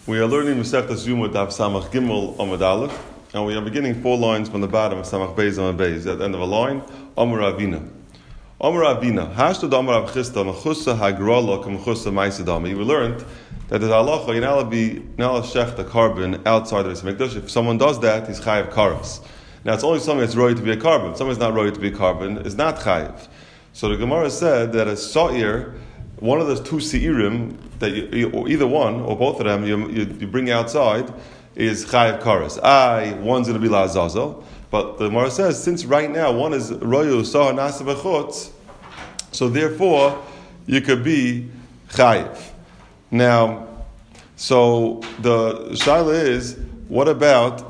We are learning Masechtas Yuma Daf Samach Gimel Amud Aleph, and we are beginning 4 lines from the bottom of Samach Beis Amud Beis. At the end of a line, Amar Avina. Amar Avina. Hashtud Amar Rav Chisda Mechusa Hagrala K'Mechusa Maisadami. We learned that the halacha you're not allowed to shech the carbon outside the Beis Hamikdash. If someone does that, he's chayiv karas. Now it's only something that's roy to be a carbon. If someone's not roy to be a carbon, is not chayiv. So the Gemara said that a sa'ir, one of those two se'irim, that or either one, or both of them, you bring outside, is chayiv karas. One's going to be la'azazel, but the Gemara says, since right now one is royu sa'ar nasa b'chutz, so therefore, you could be chayiv. Now, so the shaila is, what about,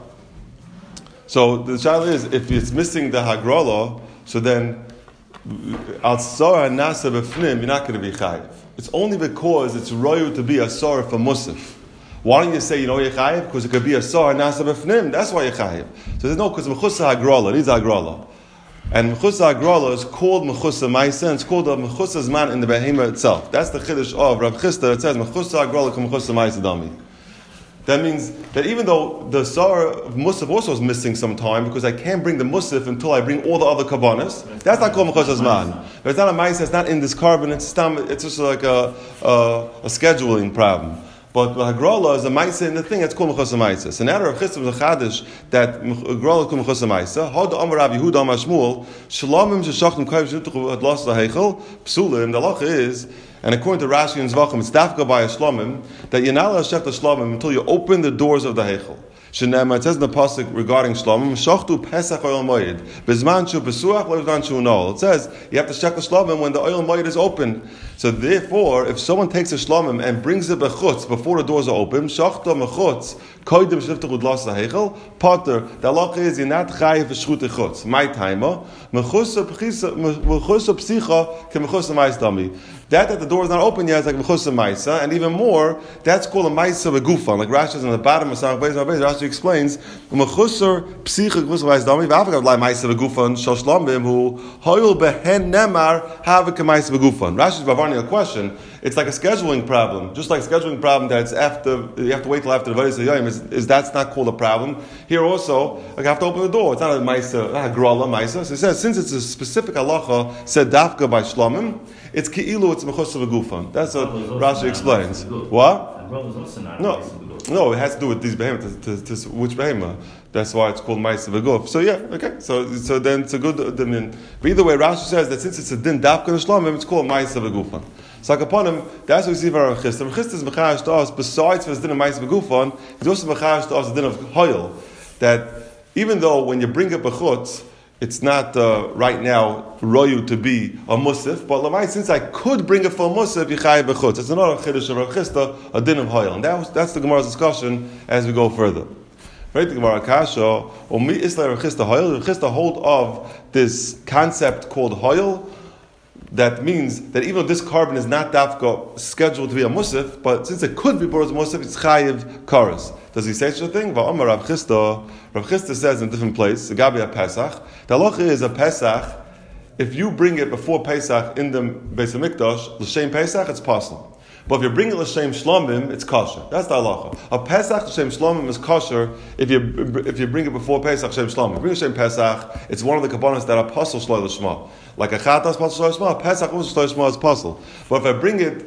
so the shaila is, if it's missing the hagrala, so then, al sara nasa b'fnim, you're not going to be chayiv. It's only because it's royu to be a sara for musaf. Why don't you say, you're chayiv? Because it could be a sara nasa b'fnim, that's why you're chayiv. So there's no, because mechusa hagrala, it is hagrala. And mechusa hagrala is called mechusa ma'isa, and it's called a mechusa zman in the behema itself. That's the chiddush of Rav Chisda. It says mechusa hagrala ka mechusa ma'isa dami. That means that even though the sar of musaf also is missing some time, because I can't bring the musaf until I bring all the other kabbanas, that's not called mechusa zman. But it's not a ma'isa, it's not in this carbon, it's just like a scheduling problem. But the hagrala is a ma'isa in the thing, it's called mechusa ma'isa. So now Rav Chisda was a chadish that hagrala is called mechusa ma'isa. Hod amar Rav Yehuda amar Shmuel, shalomim sheshachtim kayv shenituchu ad los laheichel, psulim, the halacha is, and according to Rashi and Zvachim, it's dafka by a shlomim, that you're not allowed to shech the shlomim until you open the doors of the heichel. Shenema, it says in the pasuk regarding shlomim, shachtu pesach oil moed, bezman shu pesuach lo bezman shu nol. It says you have to shech the shlomim when the oil moed is open. So therefore, if someone takes a shlomim and brings it bechutz before the doors are open, shachta mechutz koidim shliftu gudlas laheichel, potter. The halacha is you're not chayiv v'shchut echutz. My timer, mechusa psicha ke mechusa ma'is dami. That the door is not open yet is like mechusa ma'isa, and even more, that's called a ma'isa v'gufan. Like Rashi says on the bottom of Samach Beis, Rashi explains mechusa psicha ke mechusa ma'is dami. V'afagav lai ma'isa v'gufan shal shlomim hu hoyul behen nemar have ke ma'isa v'gufan. Rashi's bavarni a question. It's like a scheduling problem, just like a scheduling problem that it's after you have to wait till after the Vayis Hayom. Is that's not called a problem? Here also, like I have to open the door. It's not a ma'isa, not a grala ma'isa. So it says since it's a specific halacha said dafka by shlomim, it's keilu, it's mechusa v'gufan. That's what Rashi explains. What? No, it has to do with these behemoths. To which behemoth? That's why it's called ma'isa v'guf. So yeah, okay. So then it's a good din. But either way, Rashi says that since it's a din dafka shlomim, it's called ma'isa v'gufan. So like upon him, that's what we see from Rav Chisda. Rav Chisda is mechayish to us, besides for his din of ma'isa v'gufan, he's also mechayish to us the din of hoyel. That even though when you bring up a chutz, it's not right now royu to be a musaf, but lamai, since I could bring it for a musaf, yichayiv b'chutz. It's another chiddush of Rav Chisda, a din of hoyel, and that's the Gemara's discussion as we go further. Right, the Gemara kasha or mi isla Rav Chisda hoyel. Rav Chisda hold of this concept called hoyel. That means that even though this carbon is not dafka scheduled to be a musaf, but since it could be brought as a musaf, it's chayiv karas. Does he say such a thing? Rav Chisda says in a different place, Gabi a Pesach. The halacha is a Pesach. If you bring it before Pesach in the Beis Hamikdash, l'shem Pesach, it's possible. But if you bring it l'shem Shlomim, it's kosher. That's the halacha. A Pesach l'shem Shlomim is kosher if you bring it before Pesach l'shem Shlomim. If you bring l'shem Pesach, it's one of the kabbanas that are pasul shloi l'shma. Like a chatas pasul shloi l'shma, Pesach also shloi l'shma is pasul. But if I bring it,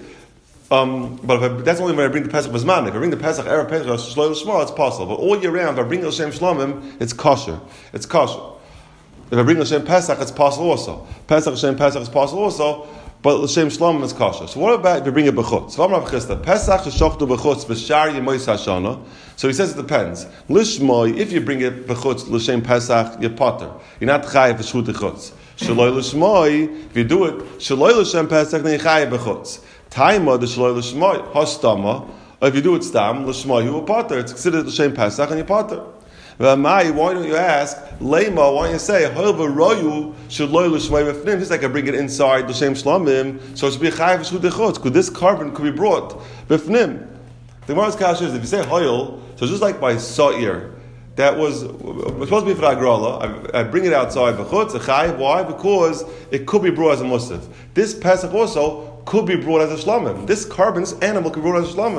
that's only when I bring the Pesach Bezman. If I bring the Pesach Erev Pesach shloi l'shma, it's pasul. But all year round, if I bring l'shem Shlomim, it's kosher. It's kosher. If I bring l'shem Pesach, it's pasul also. Pesach l'shem Pesach is pasul also. But l'shem shlomim is kosher. So what about if you bring it b'chutz? So Rav Chisda, Pesach sheshachtu b'chutz b'shar yemois hashana. So he says it depends. Lishmoi, if you bring it b'chutz l'shem Pesach, you're potter. You're not chayiv v'shchut echutz. Shaloi l'shmoi, if you do it, shaloi l'shem Pesach, then you're chayiv b'chutz. Taima the shaloi l'shmoi hastama. Or if you do it stam l'shmoi, you are potter. It's considered l'shem Pesach and you're potter. Why don't you ask, Lema, why don't you say, just like I bring it inside the same shlamim, so it should be a chayiv v'shchut echutz, because this carbon could be brought b'fnim. The Gemara's kasha is, if you say hoyel, so just like by sa'ir, that was supposed to be for agrala, I bring it outside b'chutz, a chayiv, why? Because it could be brought as a musaf. This Pesach also could be brought as a shlamim. This carbon's animal could be brought as a shlamim.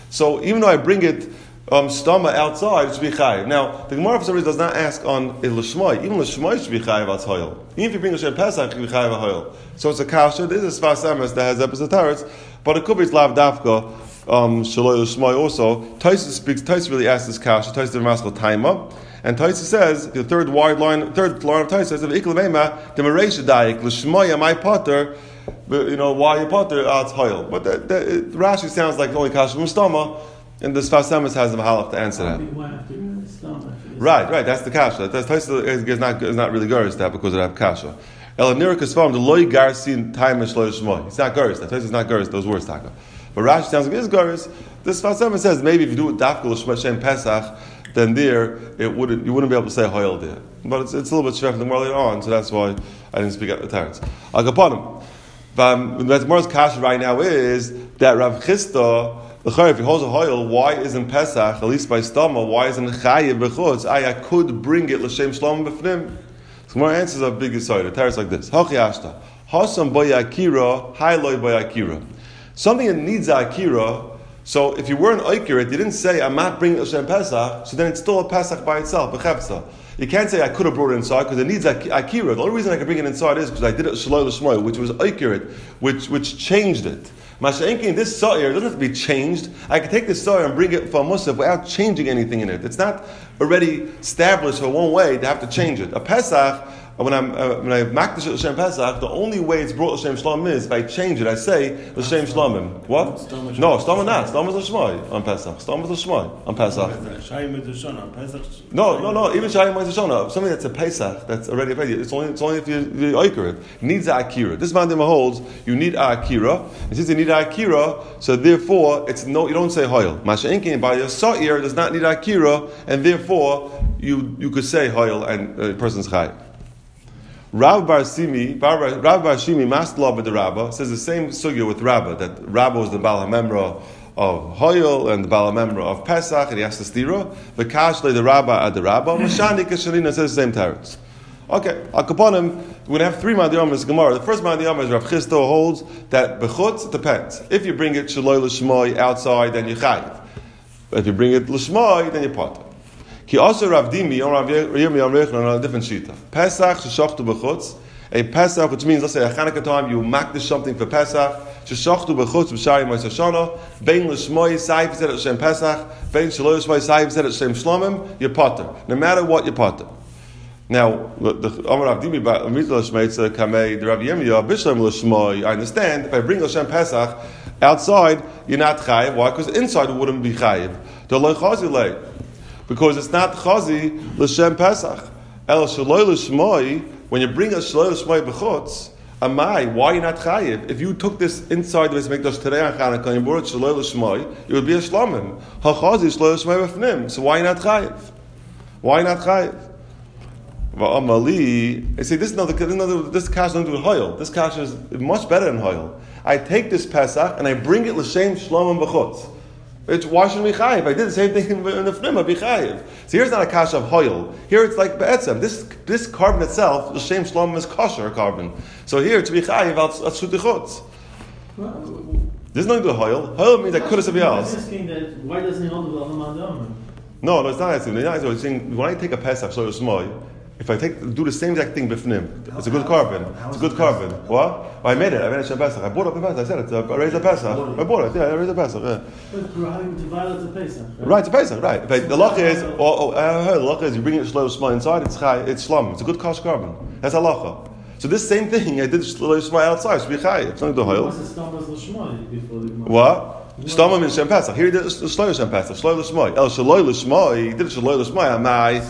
So even though I bring it stama outside, it should be chayiv. Now, the Gemara for some reason does not ask on a l'shmai. Even l'shmai should be chayiv al hoil. Even if you bring a shem pesach, it should be chayiv al hoil. So it's a kasha. This is sfas emes that has episode teretz, but it could be lav dafka shaloi l'shmai also. Taisus really asks this kasha. Taisus the Maskal Taima, and Taisus says the third line of Taisus says of iklavema the mereisha daik l'shmai my potter. Why you potter al hoil? But Rashi sounds like the only kasha from stama. And the Sfas Emes has the Mahalach to answer that. Right, that's the kasha. Taisa is not really gurus that because of that kasha. Elanira Kasvam, the loy garsin time and shloish shmoy. It's not gurus. That Taisa is not gurus. Those words taka. But Rashi sounds like it is gurus. This Sfas Emes says maybe if you do it dafka l'shem pesach, then there you wouldn't be able to say hoyel there. But it's a little bit shvef more later on, so that's why I didn't speak at the Teretz. Al kaponim. The Gemara's kasha right now is that Rav Chisda. If he holds a hoil, why isn't Pesach, at least by Stama, why isn't Chayiv b'chutz? I could bring it l'shem shlom b'fnim. So more answers are big aside. The Teretz like this. Hachi ashta. Hasam boyakira, hailoi boyakira. Something that needs a akira, so if you weren't oikirit, you didn't say, I'm not bringing l'shem Pesach, so then it's still a Pesach by itself, b'chevza. You can't say I could have brought it inside because it needs akira. The only reason I can bring it inside is because I did it shaloi l'shmoy, which was oikirit, which changed it. Masha'enkin, this sa'ir doesn't have to be changed. I can take this sa'ir and bring it for a musaf without changing anything in it. It's not already established for one way to have to change it. A Pesach, when I makdish it L'Shem Pesach, the only way it's brought L'Shem Shlom is if I change it. I say L'Shem Shlomim. What? No, Shlom not. Shlom is L'Shmai on Pesach. Shlom is L'Shmai on Pesach. No. Even Shayim Shona, something that's a Pesach that's already ready. It's only if you oiker it. It needs a akira. This Mandima holds you need a akira, and since you need a akira, so therefore you don't say hoil. Masha'inkin by your sa'ir does not need a akira, and therefore you could say hoil and a person's chayv. Rav Bar Shimi Maslov with the Rabbah says the same sugya with Rabbah, that Rabbah was the Baal HaMemra of Hoyel and the Baal HaMemra of Pesach, and he has to stira. The Kashle the Rabbah at the Rabbah. Mashani Kashalina says the same teretz. Okay, Al Kaponim, we're going to have three Madiyom in this Gemara. The first Madiyom is Rav Chisda holds that Bechutz, it depends. If you bring it Shaloi L'Shmoi outside, then you chayiv. If you bring it L'Shmoi, then you potter. Ki also Rav Dimi on Rav Yirmi on Rechon on a different shita. Pesach sheshachtu b'chutz. A Pesach, which means, let's say, a Chanukah time, you makdish something for Pesach. Sheshachtu b'chutz b'shari Moshe Hashanah. Bein l'shmoi saif zed at Shem Pesach. Bein shelo l'shmoi saif zed at Shem Shlomim. You potter. No matter what, you potter. Now, the Amar Rav Dimi Mitla Shmeitza Kamei the Rav Yirmiyah Bishlam l'shmoi. I understand if I bring Shem Pesach outside, you're not chayiv. Why? Because inside it wouldn't be chayiv. The lo chazi lei. Because it's not chazi l'shem Pesach. El shaloi l'shmoi, when you bring a shaloi l'shmoi b'chutz, amai, why are you not chayiv? If you took this inside the Beis Mikdash today on Chanukah and you brought it shaloi l'shmoi, it would be a shlomim. Ha-chazi shaloi l'shmoi b'fnim. So why are you not chayiv? Why are you not chayiv? Va'amali, I say this kash doesn't do with hoil. This kash is much better than hoil. I take this Pesach and I bring it l'shem shlomim b'chutz. Why shouldn't we chayiv? I did the same thing in the fnim, I'd be chayiv. So here's not a kasha of hoil. Here it's like be'etzem. This carbon itself, the shem shlom is kosher carbon. So here to be chayiv al shutichutz. There's nothing to hoil. Hoil means I could have somebody else. Why doesn't he hold the Madam? No, it's not asking. It's saying when I take a pesach, so small. If I do the same exact thing bifnim, it's a good carbon. It's a good carbon. What? I made it. I made it Shem Pesach. I bought it the Pesach. I said it. I raised a Pesach. I bought it. Yeah, I raised a Pesach. Yeah. But you're having to violate the Pesach. Right, it's a Pesach. Right. But the lacha is. I heard the lacha is you bring it shlo small inside. It's shlom. It's a good kosh carbon. That's halacha. So this same thing I did shlo small outside. Should be chay. It's not the hoil. What? Stomach means Shem Pesach. Here he did Shloy Shem Pesach. Shloy L'Shmoy. El Shloy L'Shmoy. He did Shloy L'Shmoy. Amai.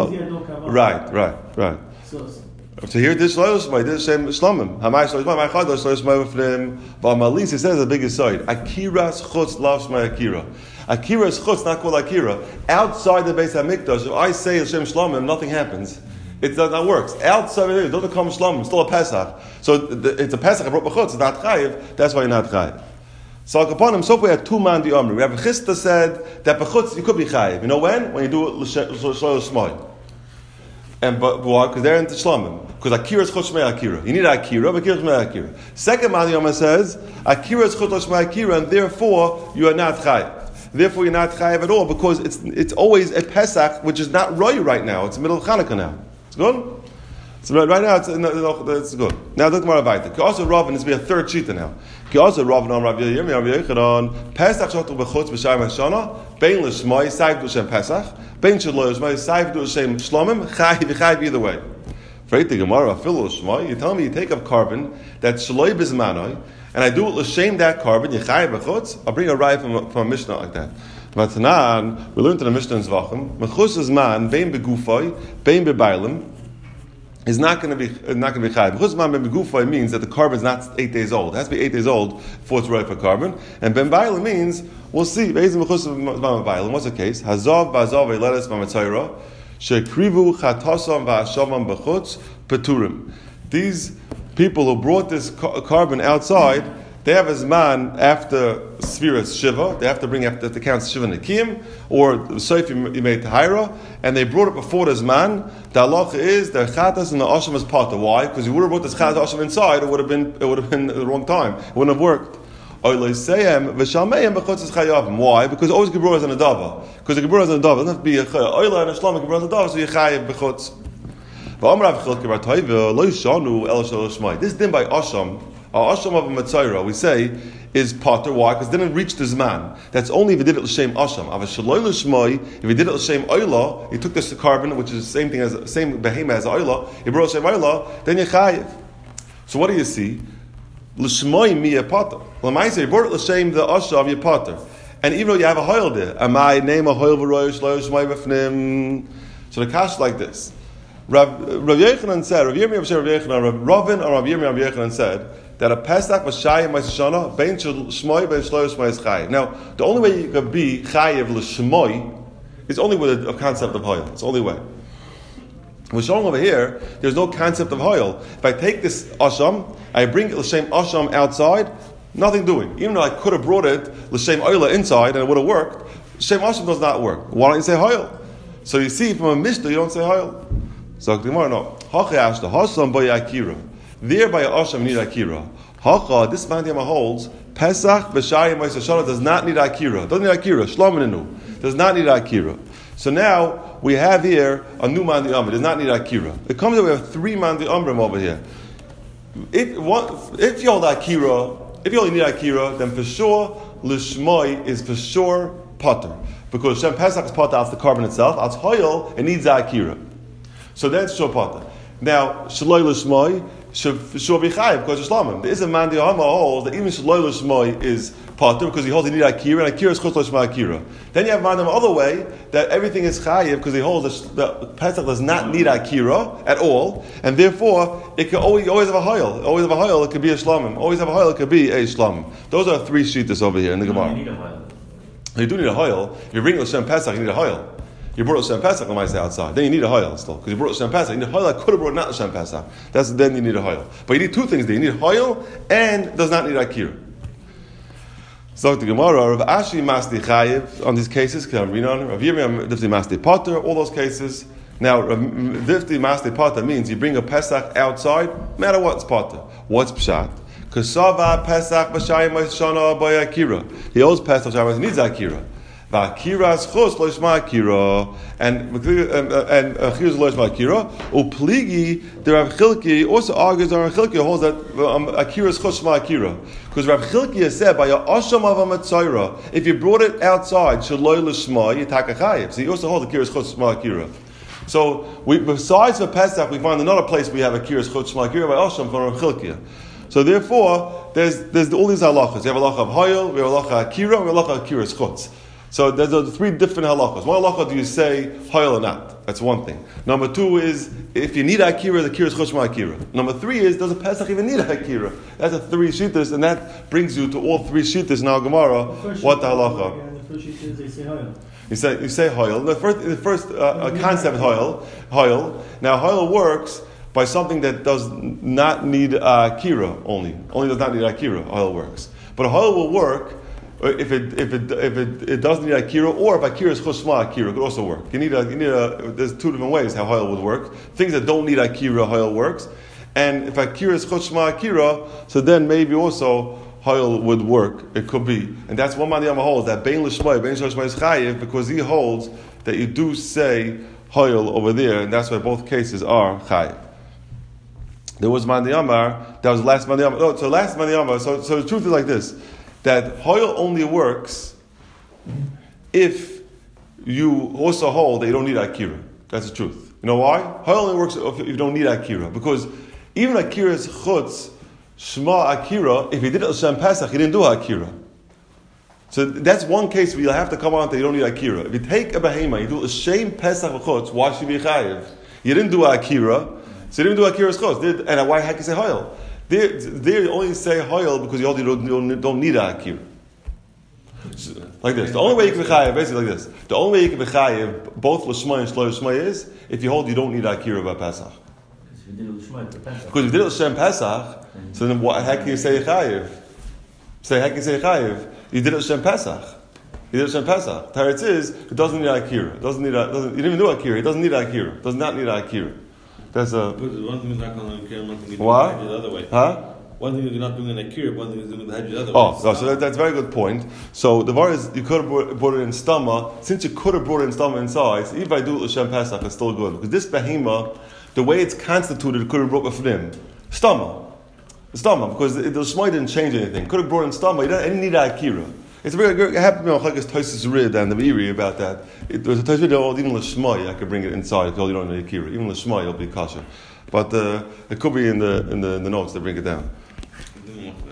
Right. So here he did Shloy L'Shmoy. He did Shem Shlomim. Amai Shloy L'Shmoy. My Chad Shloy L'Shmoy with him. But Malis, he says the biggest side. Akira's chutz lav Shmoy Akira. Akira's chutz, not called Akira. Outside the Beis HaMikdash, if I say Shem Shlomim, nothing happens. It does not work. Outside of it doesn't come Shlomim. It's still a Pesach. So it's a Pesach. I brought B'chutz. It's not Chayiv. That's why you're not Chayiv. So upon him, so we had two man the Omri. We have a Chisda said that bechutz you could be chayiv. You know when? When you do it shloil shmoy. And but why? Because they're into shlomim. Because akira is chutz shmei akira. You need akira, but akira is shmei akira. Second man the Omri says akira is chutz shmei akira, and therefore you are not chayiv. Therefore, you're not chayiv at all because it's always a Pesach, which is not roy right now. It's the middle of Hanukkah now. It's good? So right now, it's good. Now, look more about it. Also, Rav, and this will be a third shita now. Also, Rav, and Rav Yechanan, Pesach shotu b'chutz b'shayim hashana, bein l'shmai, saiv du Hashem Pesach, bein shelo l'shmai, saiv du Hashem shlomim, chayiv either way. Right, the Gemara, fill l'shmai, you tell me you take up carbon that's shaloi b'zmanoi, and I do it l'shem that carbon, you chayiv b'chutz, I'll bring a raya from a Mishnah like that. Matanan, we learned in the Mishnah in Zvachim, mechus zman, bein begufay, bein bebailim, is not going to be chayiv. Because ben begufa means that the carbon is not 8 days old. It has to be 8 days old before it's right for carbon. And ben bailim means we'll see. What's the case? Hazav v'azav v'ledes v'matzayra shekrivu chatasam v'ashavam b'chutz peturim. These people who brought this carbon outside, they have a zman after Sfiras Shiva. They have to bring after the count Shiva Nekim or Soif you made Tahira, and they brought it before the zman. The halacha is the chatas and the asham is part. Why? Because you would have brought this chatas asham inside, it would have been at the wrong time. It wouldn't have worked. Why? Because always Gebrur is an adava. Because the Gebrur is an adava. It doesn't have to be a oila and a shlam. Gebrur is an adava, so you chayav b'chutz. This din by asham. Our asham of a matzayra, we say, is potter. Why? Because it didn't reach the zman. That's only if he did it l'shem asham. If he did it l'shem oila, he took this carbon, which is the same thing as same behema as oila. He brought l'shem oila, then you chayiv. So what do you see? L'shmoi mi potter. L'maisa, he brought it l'shem the asham of potter. And even though you have a hoil there, am I name a hoil v'roish lo shmoi b'fnim? So the kash like this. Rav Yechanan said, Rav Ravin or Rav Yechanan said that a Pesach was Shayim Ma'aseh bein Shmoi bein Shlo Shmoi is Chayiv. Now, the only way you could be Chayiv l'Shmoi is only with a concept of Hoyel. It's the only way. We're showing over here, there's no concept of Hoyel. If I take this Asham, I bring it l'Shem Asham outside, nothing doing. Even though I could have brought it l'Shem Oila inside and it would have worked, Shem Asham does not work. Why don't you say Hoyel? So you see, from a Mishnah, you don't say Hoyel. So the Gemara, no. Hacha Hasam by Akira. There by Asham need Akira. Hacha, this Mandiyama holds, Pesach b'Shayim Ma'aseh Shana does not need Akira. Doesn't need Akira. Shlominenu does not need Akira. So now we have here a new Mandiyama. Does not need Akira. It comes that we have 3 Mandiyamrim over here. If you hold Akira, if you only need Akira, then for sure Lishmoi is for sure Potter. Because Shem Pesach is Potter out the carbon itself. Out Hoyel, it needs Akira. So that's Shor Potter. Now, Shaloi Lishmoi should be Chayiv because of Shlamim. There is a man the Hama holds that even Shaloi Lishmoi is Potter because he holds he need Akira, and Akira is Chutz Lishmoi Akira. Then you have man the other way that everything is Chayiv because he holds that Pesach does not need Akira at all, and therefore it can always have a Hoyel. Always have a Hoyel, it could be a Shlamim. Always have a Hoyel, it could be a Shlamim. Those are 3 shittas over here in the Gemara. You need a Hoyel. You do need a Hoyel. If you bring L'Shem Pesach, you need a Hoyel. You brought L'Shem Pesach, I might say outside. Then you need a Hoyel still. Because you brought L'Shem Pesach. You need a Hoyel, I could have brought not L'Shem Pesach. Then you need a Hoyel. But you need 2 things there. You need Hoyel and does not need Akira. So the Gemara, Rav Ashi Masdi Chayiv on these cases, Rav Yirmiyam Difti Masdi Potter, all those cases. Now, Difti Masdi Potter means you bring a Pesach outside, no matter what, it's Potter. What's Pshat? Kasava Pesach B'Shayim Shana by Akira. He owes Pesach, he needs Akira. Akira's chos lo yishma Akira, and Akira's lo yishma Akira. Upligi, the Rav Chilki also argues that Rav Chilki holds that Akira's chos shma Akira, because Rav Chilki has said by your asham of a matzayra, if you brought it outside shaloi l'shma, you take a chayiv. So he also holds Akira's chos shma Akira. So besides for Pesach, we find another place we have Akira's chos shma Akira by asham from Rav Chilki. So therefore, there's all these halachas. You have a halacha of Hoyel, we have a halacha of Akira, we have a halacha of Akira's chutz. So there's 3 different halachas. One halacha, do you say Hoyel or not? That's one thing. Number 2 is, if you need Akira, the Akira is Choshma Akira. Number 3 is, does a Pesach even need Akira? That's a 3 shittas, and that brings you to all 3 shittas in our Gemara. What the halacha? The first sheet is they say Hoyel. You say Hoyel. The first concept Hoyel. Now Hoyel works by something that does not need Akira only. Only does not need Akira, Hoyel works. But a Hoyel will work if it doesn't need Akira, or if Akira is Choshma Akira, it could also work. There's 2 different ways how Hoyel would work. Things that don't need Akira, Hoyel works. And if Akira is Choshma Akira, so then maybe also Hoyle would work. It could be, and that's one man the holds that Bein L'Shmai, Bein Shloshmai is Chayiv, because he holds that you do say Hoyle over there, and that's why both cases are Chayiv. There was Man the Amar, that was last Man the Amar. No, so last Man the Amar. So the truth is like this: that Hoyle only works if you also hold that you don't need Akira. That's the truth. You know why? Hoyle only works if you don't need Akira, because even Akira's chutz. Shema Akira, if he did it Hashem Pesach, he didn't do Akira. So that's one case where you'll have to come on that you don't need Akira. If you take a behema, you do Hashem Pesach Chutz, why should you be chayiv? You didn't do Akira, so you didn't do Akira's chutz. And why heck you say Hoyle? There you only say Hoyle because you don't need Akira. So, like this. The only way you can be chayiv, basically like this. The only way you can be chayiv, both L'Shmai and Shlo L'Shmai, is if you hold you don't need Akira by Pesach. Because if you did it Hashem Pesach, so then what heck can you say Chayiv? You did it Hashem Pesach. You did it Hashem Pesach. Teretz is, it doesn't need Akira. You didn't even do Akira. It doesn't need Akira. It does not need Akira. That's a... But one thing is not going to Akira, one thing is what? doing the other way. Huh? One thing is you're not doing an Akira, one thing is doing the Hajj the other way. Oh, so that's a very good point. So the var is, you could have brought it in Stama. Since you could have brought it in Stama inside, so even if I do it Hashem Pesach, it's still good. Because this behema, the way it's constituted, could have brought B'fnim. Stama, because the Shmai didn't change anything. Could have brought in Stama. He didn't need Akira. It's very good. It happened to me on Chagis Tosis Rid and the Meiri about that. There's a Tosis Rid that even L'Shmai I could bring it inside because you don't need Akira. Even L'Shmai it'll be kosher. But it could be in the notes that bring it down.